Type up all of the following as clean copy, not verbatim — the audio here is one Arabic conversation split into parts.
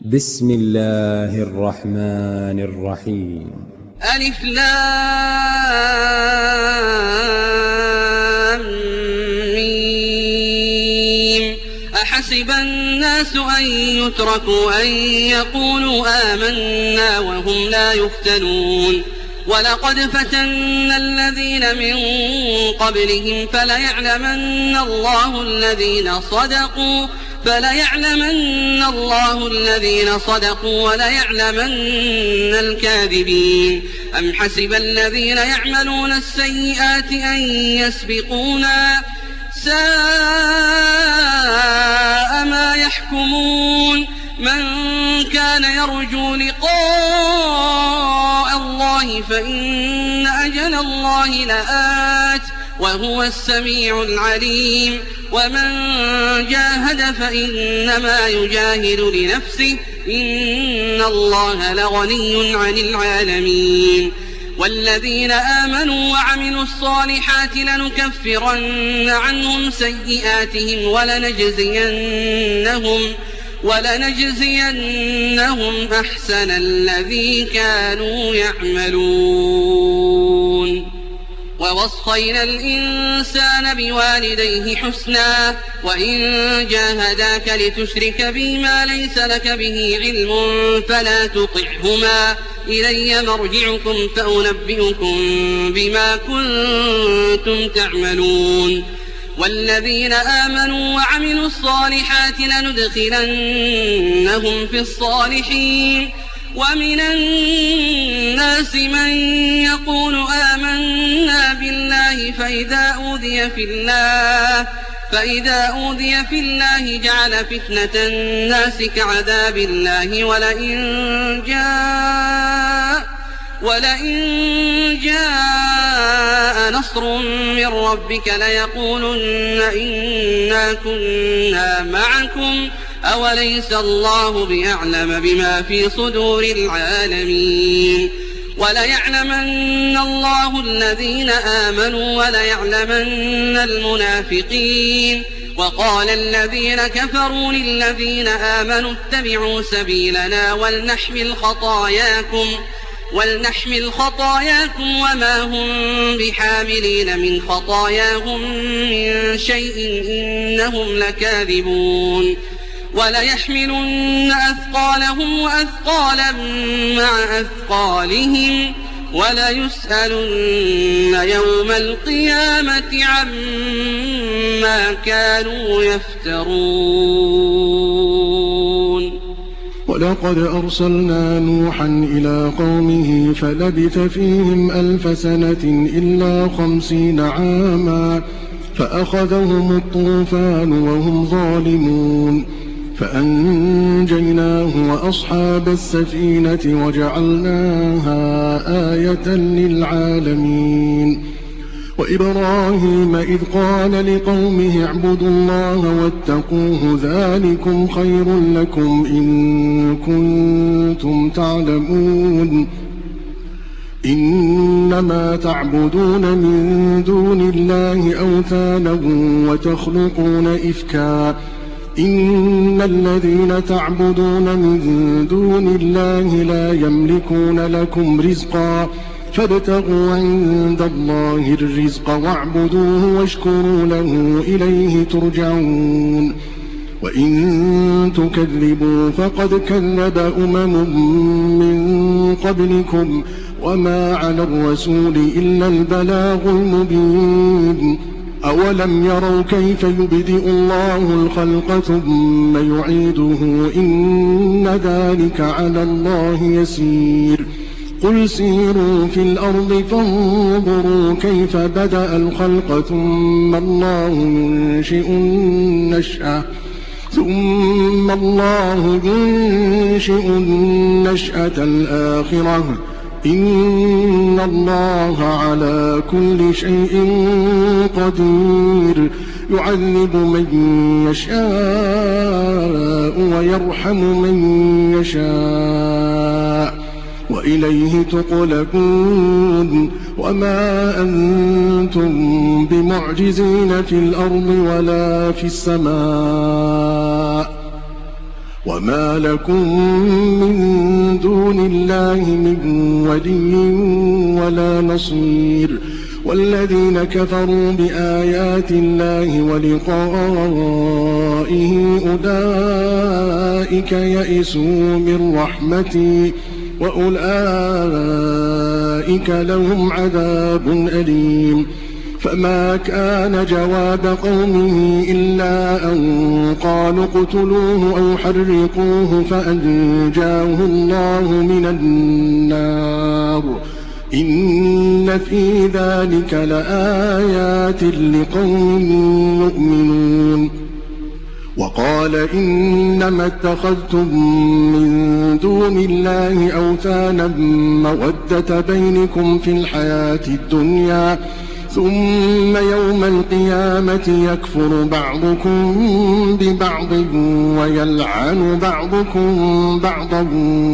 بسم الله الرحمن الرحيم. ألف لام ميم. أحسب الناس أن يتركوا أن يقولوا آمنا وهم لا يفتنون ولقد فتنا الذين من قبلهم فليعلمن الله الذين صدقوا وليعلمن الكاذبين. أم حسب الذين يعملون السيئات أن يسبقونا ساء ما يحكمون. من كان يرجو لقاء الله فإن أجل الله لآت وهو السميع العليم. ومن جاهد فإنما يجاهد لنفسه إن الله لغني عن العالمين. والذين آمنوا وعملوا الصالحات لنكفرن عنهم سيئاتهم ولنجزينهم أحسن الذي كانوا يعملون. ووصينا الإنسان بوالديه حسنا وإن جاهداك لتشرك بي ما ليس لك به علم فلا تطعهما إلي مرجعكم فأنبئكم بما كنتم تعملون. والذين آمنوا وعملوا الصالحات لندخلنهم في الصالحين. ومن الناس من يقول آمنا بالله فإذا أوذي في الله جعل فتنة الناس كعذاب الله ولئن جاء نصر من ربك ليقولن إنا كنا معكم أوليس الله بأعلم بما في صدور العالمين. وليعلمن الله الذين آمنوا وليعلمن المنافقين. وقال الذين كفروا للذين آمنوا اتبعوا سبيلنا ولنحمل خطاياكم وما هم بحاملين من خطاياهم من شيء إنهم لكاذبون. وليحملن أثقالهم وأثقالا مع أثقالهم وليسألن يوم القيامة عما كانوا يفترون. ولقد أرسلنا نوحا إلى قومه فلبث فيهم 1000 سنة إلا 50 عاما فأخذهم الطوفان وهم ظالمون فأنجيناه وأصحاب السفينة وجعلناها آية للعالمين. وإبراهيم إذ قال لقومه اعبدوا الله واتقوه ذلكم خير لكم إن كنتم تعلمون. إنما تعبدون من دون الله أوثانا وتخلقون إفكا إن الذين تعبدون من دون الله لا يملكون لكم رزقا فابتغوا عند الله الرزق واعبدوه واشكروا له إليه ترجعون. وإن تكذبوا فقد كذب من قبلكم وما على الرسول إلا البلاغ المبين. أولم يروا كيف يبدئ الله الخلق ثم يعيده إن ذلك على الله يسير. قل سيروا في الأرض فانظروا كيف بدأ الخلق ثم الله ينشئ النشأة الآخرة إن الله على كل شيء قدير. يعذب من يشاء ويرحم من يشاء وإليه تقلبون. وما أنتم بمعجزين في الأرض ولا في السماء وما لكم من دون الله من ولي ولا نصير والذين كفروا بآيات الله ولقائه أولئك يئسوا من رحمتي وأولئك لهم عذاب أليم فما كان جواب قومه إلا أن قالوا اقتلوه أو حرقوه فأنجاه الله من النار إن في ذلك لآيات لقوم يؤمنون وقال إنما اتخذتم من دون الله أوثانا مودة بينكم في الحياة الدنيا ثم يوم القيامة يكفر بعضكم ببعض ويلعن بعضكم بعضا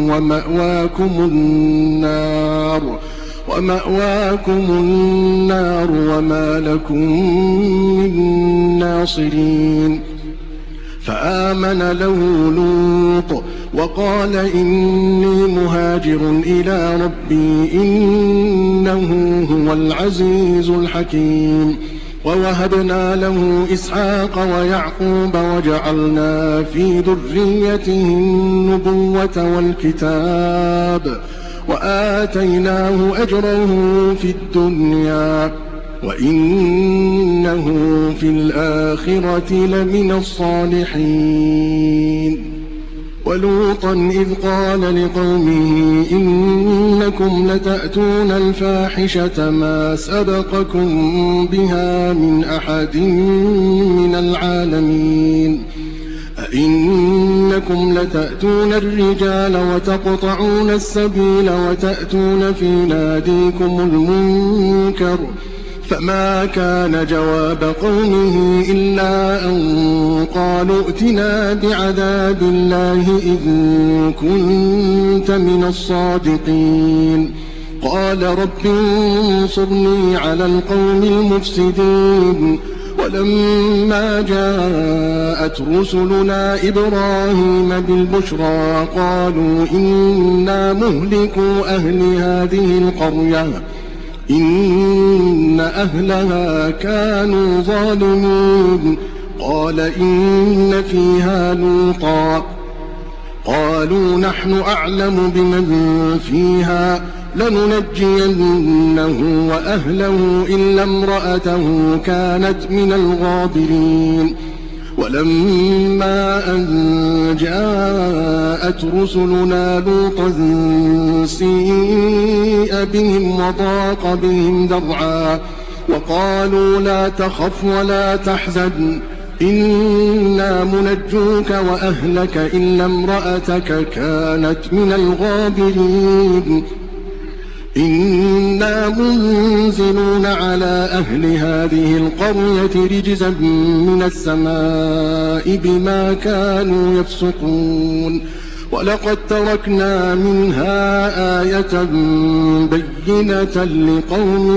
ومأواكم النار وما لكم من ناصرين فآمن له لوط وقال إني مهاجر إلى ربي إنه هو العزيز الحكيم ووهبنا له إسحاق ويعقوب وجعلنا في ذريته النبوة والكتاب وآتيناه أجره في الدنيا وإنه في الآخرة لمن الصالحين ولوطا إذ قال لقومه إنكم لتأتون الفاحشة ما سبقكم بها من أحد من العالمين أئنكم لتأتون الرجال وتقطعون السبيل وتأتون في ناديكم المنكر فما كان جواب قومه إلا أن قالوا ائتنا بعذاب الله إن كنت من الصادقين قال رب انصرني على القوم المفسدين ولما جاءت رسلنا إبراهيم بالبشرى قالوا إنا مهلكوا أهل هذه القرية إن أهلها كانوا ظالمين قال إن فيها لوطا قالوا نحن أعلم بمن فيها لننجينه وأهله إلا امرأته كانت من الغابرين ولما أن جاءت رسلنا لوطا سيء بهم وضاق بهم ذرعا وقالوا لا تخف ولا تحزن إنا منجوك وأهلك إلا امرأتك كانت من الغابرين إنا منزلون على أهل هذه القرية رجزا من السماء بما كانوا يفسقون ولقد تركنا منها آية بينة لقوم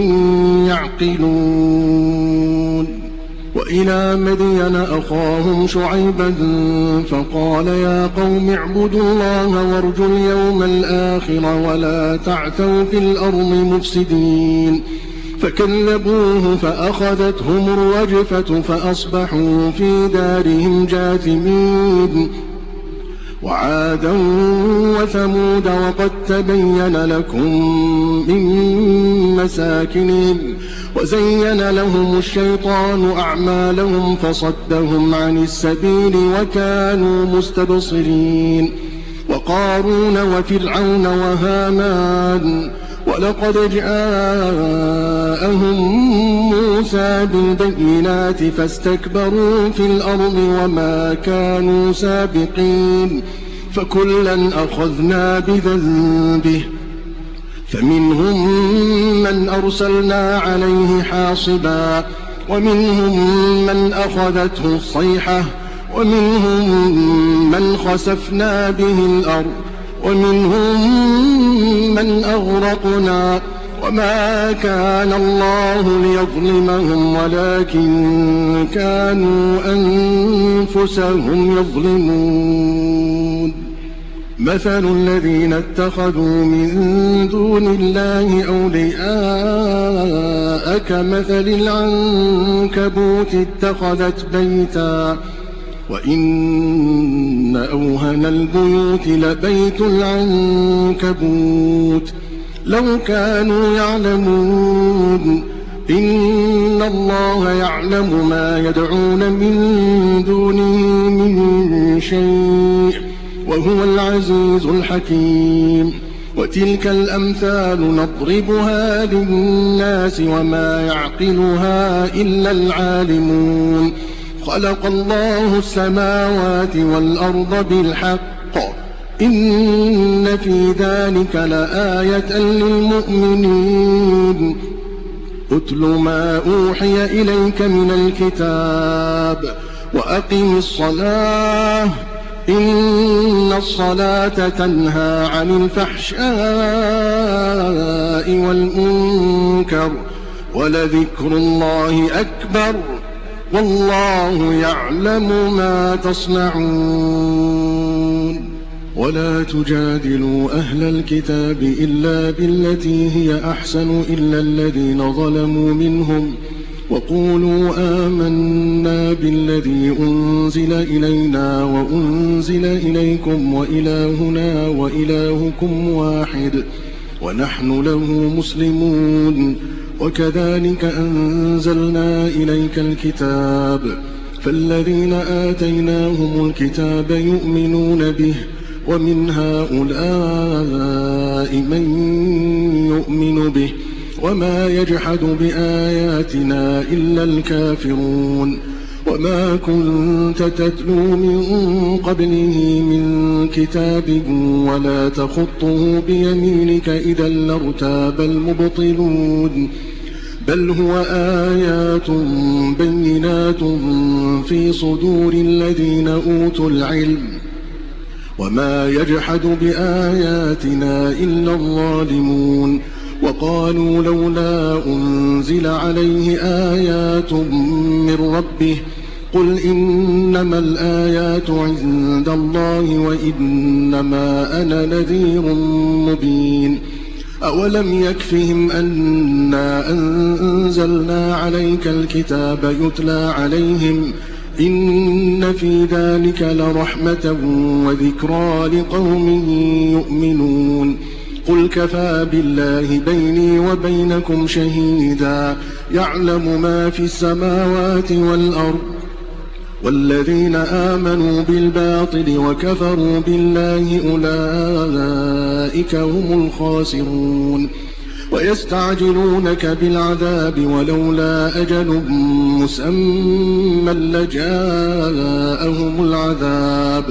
يعقلون وإلى مدين أخاهم شعيبا فقال يا قوم اعبدوا الله وارجوا اليوم الآخر ولا تعثوا في الأرض مفسدين فكذبوه فأخذتهم الرجفة فأصبحوا في دارهم جاثمين وعادا وثمود وقد تبين لكم من مساكنهم وزين لهم الشيطان أعمالهم فصدهم عن السبيل وكانوا مستبصرين وقارون وفرعون وهامان ولقد جاءهم موسى بالبينات فاستكبروا في الأرض وما كانوا سابقين فكلا أخذنا بذنبه فمنهم من أرسلنا عليه حاصبا ومنهم من أخذته الصيحة ومنهم من خسفنا به الأرض ومنهم من أغرقنا وما كان الله ليظلمهم ولكن كانوا أنفسهم يظلمون. مثل الذين اتخذوا من دون الله أولياء كمثل العنكبوت اتخذت بيتا وإن أوهن البيوت لبيت العنكبوت لو كانوا يعلمون. إن الله يعلم ما يدعون من دونه من شيء وهو العزيز الحكيم. وتلك الأمثال نضربها للناس وما يعقلها إلا العالمون. خلق الله السماوات والأرض بالحق إن في ذلك لآية للمؤمنين. أتل ما أوحي إليك من الكتاب وأقم الصلاة إن الصلاة تنهى عن الفحشاء والمنكر ولذكر الله أكبر والله يعلم ما تصنعون. ولا تجادلوا أهل الكتاب إلا بالتي هي أحسن إلا الذين ظلموا منهم وقولوا آمنا بالذي أنزل إلينا وأنزل إليكم وإلهنا وإلهكم واحد ونحن له مسلمون. وكذلك أنزلنا إليك الكتاب فالذين آتيناهم الكتاب يؤمنون به ومن هؤلاء من يؤمن به وما يجحد بآياتنا إلا الكافرون. وما كنت تتلو من قبله من كتاب ولا تخطه بيمينك إذا لارتاب المبطلون. بل هو آيات بينات في صدور الذين أوتوا العلم وما يجحد بآياتنا إلا الظالمون. وقالوا لولا أنزل عليه آيات من ربه قل إنما الآيات عند الله وإنما أنا نذير مبين. أولم يكفهم أنا أنزلنا عليك الكتاب يتلى عليهم إن في ذلك لرحمة وذكرى لقوم يؤمنون. قل كفى بالله بيني وبينكم شهيدا يعلم ما في السماوات والأرض. والذين آمنوا بالباطل وكفروا بالله أولئك هم الخاسرون. ويستعجلونك بالعذاب ولولا أجل مسمى لجاءهم العذاب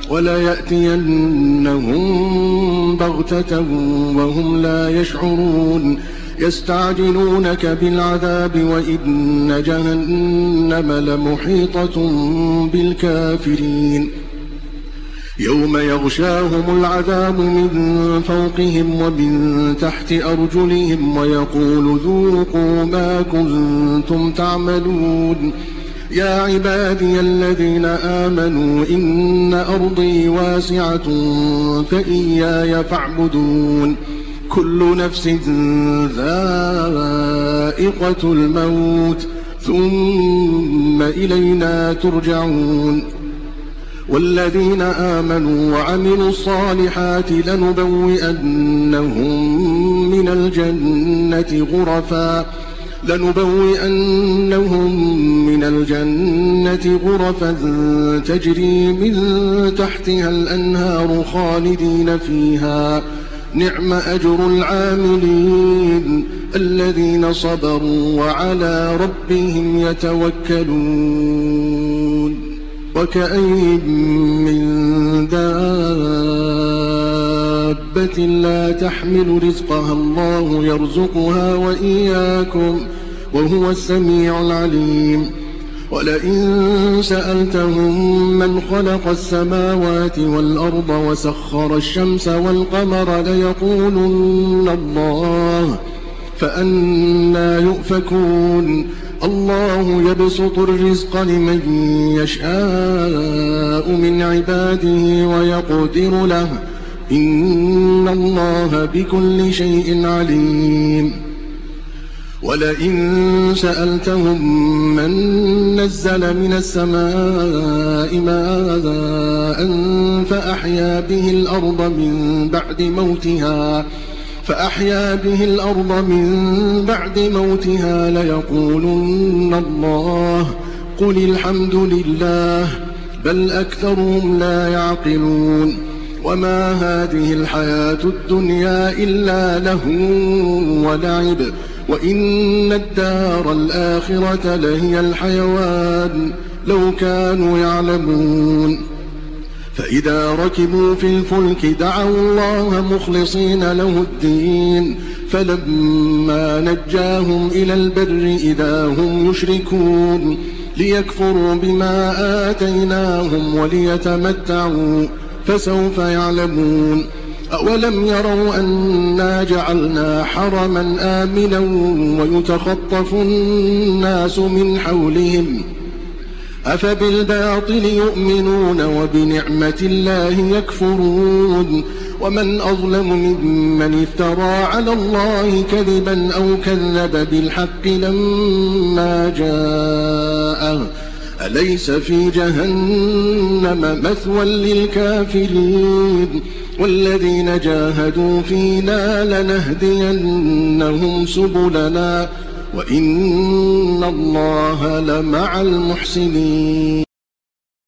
وليأتينهم بغتة وهم لا يشعرون. يستعجلونك بالعذاب وإن جهنم لمحيطة بالكافرين. يوم يغشاهم العذاب من فوقهم ومن تحت أرجلهم ويقول ذوقوا ما كنتم تعملون. يا عبادي الذين آمنوا إن أرضي واسعة فإياي فاعبدون. كل نفس ذائقة الموت ثم إلينا ترجعون. والذين آمنوا وعملوا الصالحات لنبوئنهم من الجنة غرفا تجري من تحتها الأنهار خالدين فيها نعم أجر العاملين الذين صبروا وعلى ربهم يتوكلون. وكأين من دابة لا تحمل رزقها الله يرزقها وإياكم وهو السميع العليم. ولئن سألتهم من خلق السماوات والأرض وسخر الشمس والقمر ليقولن الله فأنى يؤفكون الله يبسط الرزق لمن يشاء من عباده ويقدر له إن الله بكل شيء عليم ولئن سألتهم من نزل من السماء ماء فأحيا به الأرض من بعد موتها ليقولن الله قل الحمد لله بل أكثرهم لا يعقلون وما هذه الحياة الدنيا إلا لهو ولعب وإن الدار الآخرة لهي الحيوان لو كانوا يعلمون فإذا ركبوا في الفلك دعوا الله مخلصين له الدين فلما نجاهم إلى البر إذا هم يشركون ليكفروا بما آتيناهم وليتمتعوا فسوف يعلمون أولم يروا أنا جعلنا حرما آمنا ويتخطف الناس من حولهم أفبالباطل يؤمنون وبنعمة الله يكفرون ومن أظلم ممن افترى على الله كذبا أو كذب بالحق لما جاءه أليس في جهنم مثوى للكافرين والذين جاهدوا فينا لنهدينهم سبلنا وإن الله لمع المحسنين